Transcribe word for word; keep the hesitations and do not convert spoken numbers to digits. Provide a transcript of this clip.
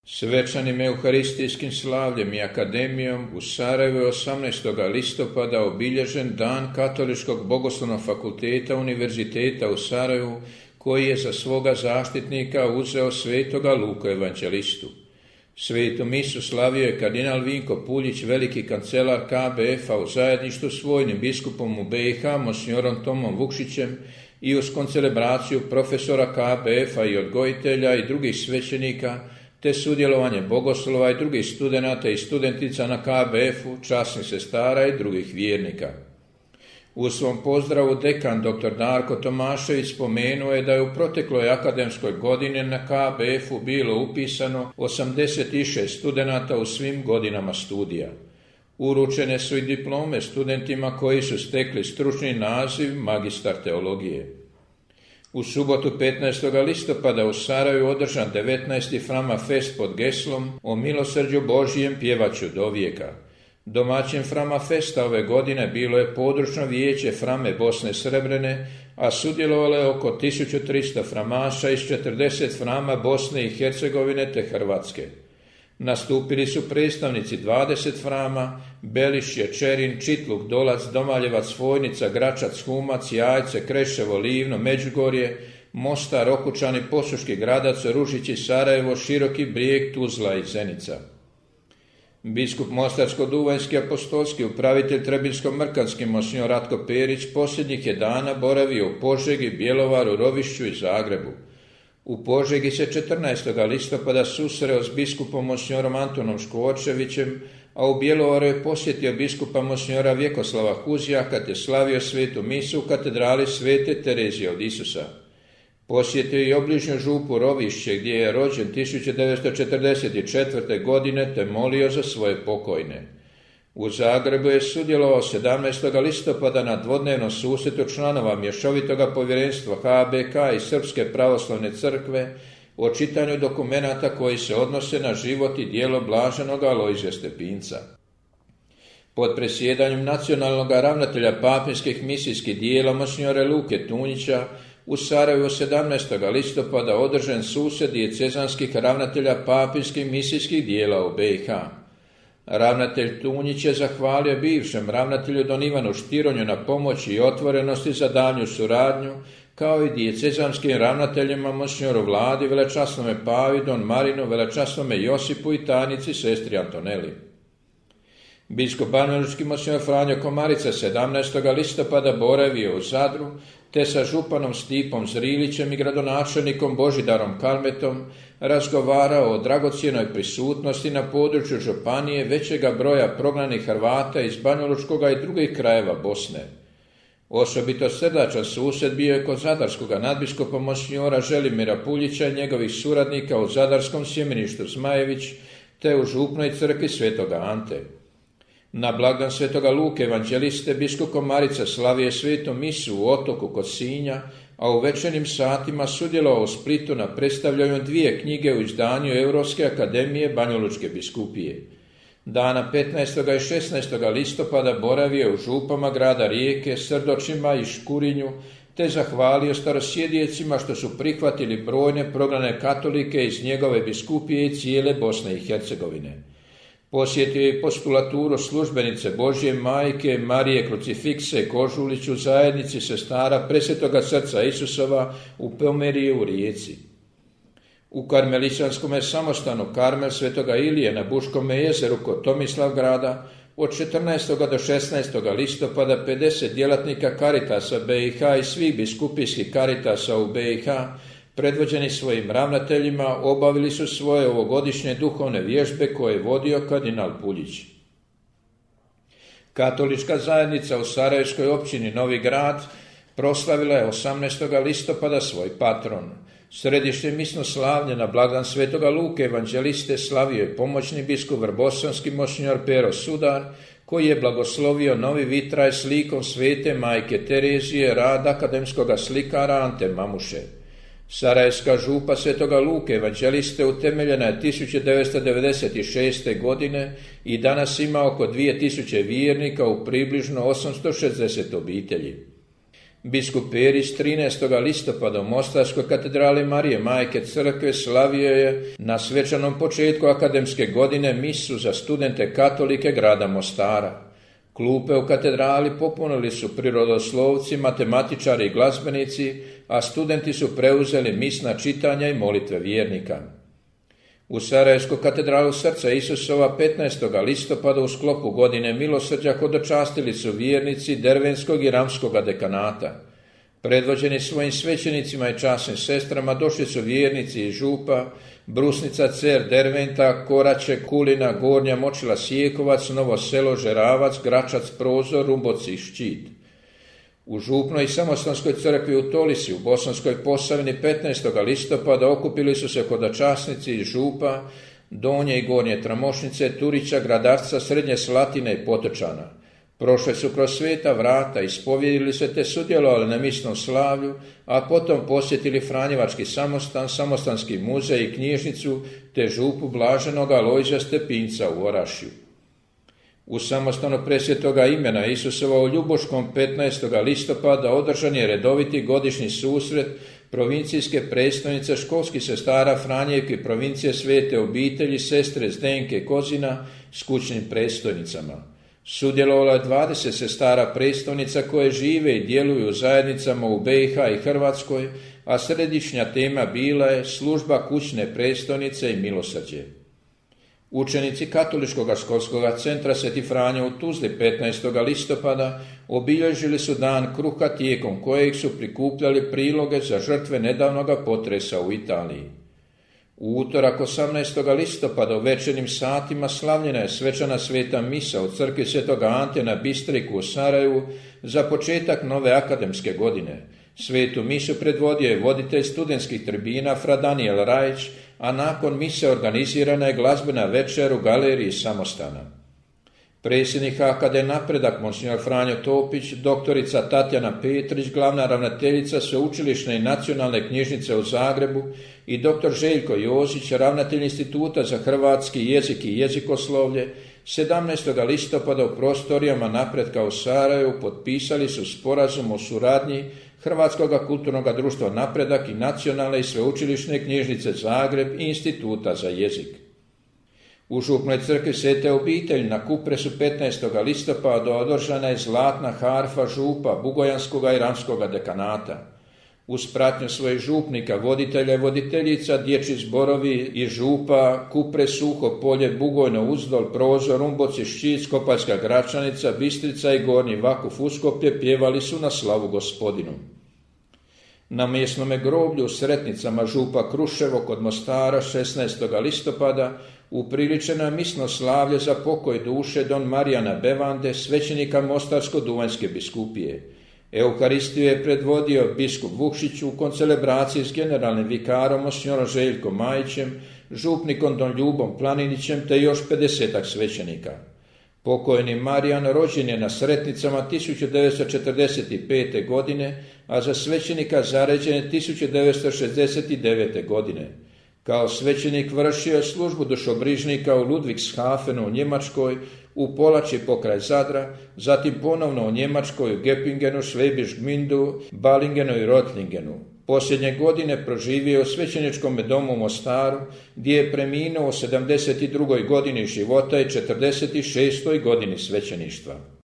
Svečanim euharistijskim slavljem i akademijom u Sarajevu je osamnaestog listopada obilježen Dan Katoličkog bogoslovnog fakulteta Univerziteta u Sarajevu, koji je za svoga zaštitnika uzeo svetoga Luku evanđelistu. Svetu misu slavio je kardinal Vinko Puljić, veliki kancelar K B F-a u zajedništvu s vojnim biskupom u B i H, monsinjorom Tomom Vukšićem, i uz koncelebraciju profesora K B F-a i odgojitelja i drugih svećenika, te sudjelovanje bogoslova i drugih studenata i studentica na K B F-u, časnih sestara i drugih vjernika. U svom pozdravu dekan dr. Darko Tomašević spomenuo je da je u protekloj akademskoj godini na K B F-u bilo upisano osamdeset šest studenata u svim godinama studija. Uručene su i diplome studentima koji su stekli stručni naziv magistar teologije. U subotu petnaestog listopada u Sarajevu održan devetnaesti Frama Fest pod geslom O milosrđu Božijem pjevat ću dovijeka. Domaćin Frama Festa ove godine bilo je područno vijeće Frame Bosne Srebrene, a sudjelovalo je oko tisuću tristo framaša iz četrdeset frama Bosne i Hercegovine te Hrvatske. Nastupili su predstavnici dvadeset frama: Belišće, Čerin, Čitluk, Dolac, Domaljevac, Fojnica, Gračac, Humac, Jajce, Kreševo, Livno, Međugorje, Mostar, Okučani, Posuški Gradac, Ružići, Sarajevo, Široki Brijeg, Tuzla i Zenica. Biskup Mostarsko-duvanjski apostolski upravitelj Trebinsko-mrkanski monsinjor Ratko Perić posljednjih je dana boravio u Požegi, Bjelovaru, Rovišću i Zagrebu. U Požegi se četrnaestog listopada susreo s biskupom monsinjorom Antonom Škočevićem, a u Bjelovaru je posjetio biskupa monsinjora Vjekoslava Huzjaka te slavio svetu misu u katedrali Svete Terezije od Isusa. Posjetio i obližnju župu Rovišće, gdje je rođen tisuću devetsto četrdeset četvrte. godine te molio za svoje pokojne. U Zagrebu je sudjelovao sedamnaestog listopada na dvodnevnom susretu članova mješovitoga povjerenstva H B K i Srpske pravoslavne crkve o čitanju dokumenata koji se odnose na život i djelo blaženog Alojzija Stepinca. Pod presjedanjem nacionalnog ravnatelja papinskih misijskih dijela monsinjora Luke Tunjića u Sarajevu sedamnaestog listopada održan susret dijecezanskih ravnatelja papinskih misijskih dijela u B i H. Ravnatelj Tunjić je zahvalio bivšem ravnatelju don Ivanu Štironju na pomoći i otvorenosti za daljnju suradnju, kao i dijecezanskim ravnateljima monsinjoru Vladi, velečasnome Pavi, don Marinu, velečasnome Josipu i tajnici sestri Antoneli. Biskup banjalučki monsinjor Franjo Komarica sedamnaestog listopada boravio u Zadru, te sa županom Stipom Zrilićem i gradonačelnikom Božidarom Kalmetom razgovarao o dragocjenoj prisutnosti na području županije većega broja prognanih Hrvata iz banjalučkoga i drugih krajeva Bosne. Osobito srdačan susret bio je kod zadarskog nadbiskupa monsinjora Želimira Puljića i njegovih suradnika u zadarskom sjemeništu Zmajević te u župnoj crkvi Svetoga Ante. Na blagdan Svetoga Luke evanđeliste biskup Komarica slavio svetu misu u Otoku kod Sinja, a u večernjim satima sudjelovao u Splitu na predstavljanju dvije knjige u izdanju Europske akademije Banjalučke biskupije. Dana petnaestog i šesnaestog listopada boravio u župama grada Rijeke, Srdočima i Škurinju, te zahvalio starosjedijecima što su prihvatili brojne prognane katolike iz njegove biskupije i cijele Bosne i Hercegovine. Posjetio je postulaturu službenice Božje majke Marije Krucifikse Kožulić u zajednici sestara Presvetoga srca Isusova u Pomeriji u Rijeci. U karmeličanskome samostanu Karmel Svetoga Ilije na Buškome jezeru kod Tomislavgrada od četrnaestog do šesnaestog listopada pedeset djelatnika Karitasa B i H i svih biskupijskih Karitasa u B i H predvođeni svojim ravnateljima obavili su svoje ovogodišnje duhovne vježbe koje je vodio kardinal Puljić. Katolička zajednica u Sarajevskoj općini Novi Grad proslavila je osamnaestog listopada svoj patron. Središnje misno slavlje na blagdan Svetoga Luke evanđeliste slavio je pomoćni biskup vrbosanski monsinjor Pero Sudar, koji je blagoslovio novi vitraj slikom svete majke Terezije, rad akademskoga slikara Ante Mamuše. Sarajevska župa Svetoga Luke evanđeliste utemeljena je tisuću devetsto devedeset šeste. godine i danas ima oko dvije tisuće vjernika u približno osamsto šezdeset obitelji. Biskup Perić trinaestog listopada u Mostarskoj katedrali Marije Majke Crkve slavio je na svečanom početku akademske godine misu za studente katolike grada Mostara. Klupe u katedrali popunili su prirodoslovci, matematičari i glazbenici, a studenti su preuzeli misna čitanja i molitve vjernika. U Sarajevsku katedralu Srca Isusova petnaestog listopada u sklopu godine milosrđa hodočastili su vjernici Dervenskog i Ramskog dekanata. Predvođeni svojim svećenicima i časnim sestrama došli su vjernici iz Župa, Brusnica, Cer, Derventa, Korače, Kulina, Gornja Močila, Sjekovac, Novo Selo, Žeravac, Gračac, Prozor, Rumboci i Ščit. U Župnoj i Samostanskoj crkvi u Tolisi u Bosanskoj Posavini petnaestog listopada okupili su se hodočasnici iz Župa, Donje i Gornje Tramošnice, Turića, Gradarca, Srednje Slatine i Potočana. Prošli su kroz sveta vrata, ispovjedili se te sudjelovali na misnom slavlju, a potom posjetili Franjevački samostan, Samostanski muzej i knjižnicu te župu blaženog Alojzija Stepinca u Orašju. U samostanu presvjetoga imena Isusova u Ljubuškom petnaestog listopada održan je redoviti godišnji susret provincijske predstavnice školskih sestara Franjevke i provincije Svete obitelji sestre Zdenke Kozina s kućnim predstojnicama. Sudjelovalo je dvadeset sestara predstavnica koje žive i djeluju u zajednicama u B i H i Hrvatskoj, a središnja tema bila je služba kućne predstojnice i milosrđe. Učenici Katoličkog školskog centra Sveti Franjo u Tuzli petnaestog listopada obilježili su dan kruha tijekom kojeg su prikupljali priloge za žrtve nedavnog potresa u Italiji. U utorak osamnaestog listopada u večernjim satima slavljena je svečana sveta misa u crkvi Svetog Ante na Bistriku u Sarajevu za početak nove akademske godine. Svetu misu predvodio je voditelj studentskih tribina fra Daniel Rajić, a nakon mise organizirana je glazbena večer u galeriji Samostana. Predsjednik A K D Napredak monsignor Franjo Topić, doktorica Tatjana Petrić, glavna ravnateljica Sveučilišne i nacionalne knjižnice u Zagrebu i doktor Željko Jozić, ravnatelj Instituta za hrvatski jezik i jezikoslovlje, sedamnaestog listopada u prostorijama Napretka u Sarajevu potpisali su sporazum o suradnji Hrvatskog kulturnog društva Napredak i nacionalne i sveučilišne knjižnice Zagreb i Instituta za jezik. U Župnoj crkvi Svete obitelji na Kupresu petnaestog listopada održana je zlatna harfa župa Bugojanskog i Ramskog dekanata. Uz pratnju svojih župnika, voditelja i voditeljica, dječji zborovi i župa Kupres, Suho Polje, Bugojno, Uzdol, Prozor, Rumboci, Ščit, Skopaljska Gračanica, Bistrica i Gornji Vakuf Uskoplje pjevali su na slavu Gospodinu. Na mjesnome groblju u Sretnicama župa Kruševo kod Mostara šesnaestog listopada upriličeno je misno slavlje za pokoj duše don Marijana Bevande, svećenika Mostarsko-duvanjske biskupije. Euharistiju je predvodio biskup Vukšić u koncelebraciji s generalnim vikarom monsignorom Željkom Majićem, župnikom don Ljubom Planinićem te još pedesetak svećenika. Pokojni Marijan rođen je na Sretnicama tisuću devetsto četrdeset pete. godine, a za svećenika zaređen je tisuću devetsto šezdeset devete. godine. Kao svećenik vršio je službu dušobrižnika u Ludwigshafenu u Njemačkoj, u Polači pokraj Zadra, zatim ponovno u Njemačkoj, u Gepingenu, Švebiš Gmindu, Balingenu i Rotlingenu. Posljednje godine proživio u svećeničkom domu u Mostaru, gdje je preminuo u sedamdeset drugoj godini života i četrdeset šestoj godini svećeništva.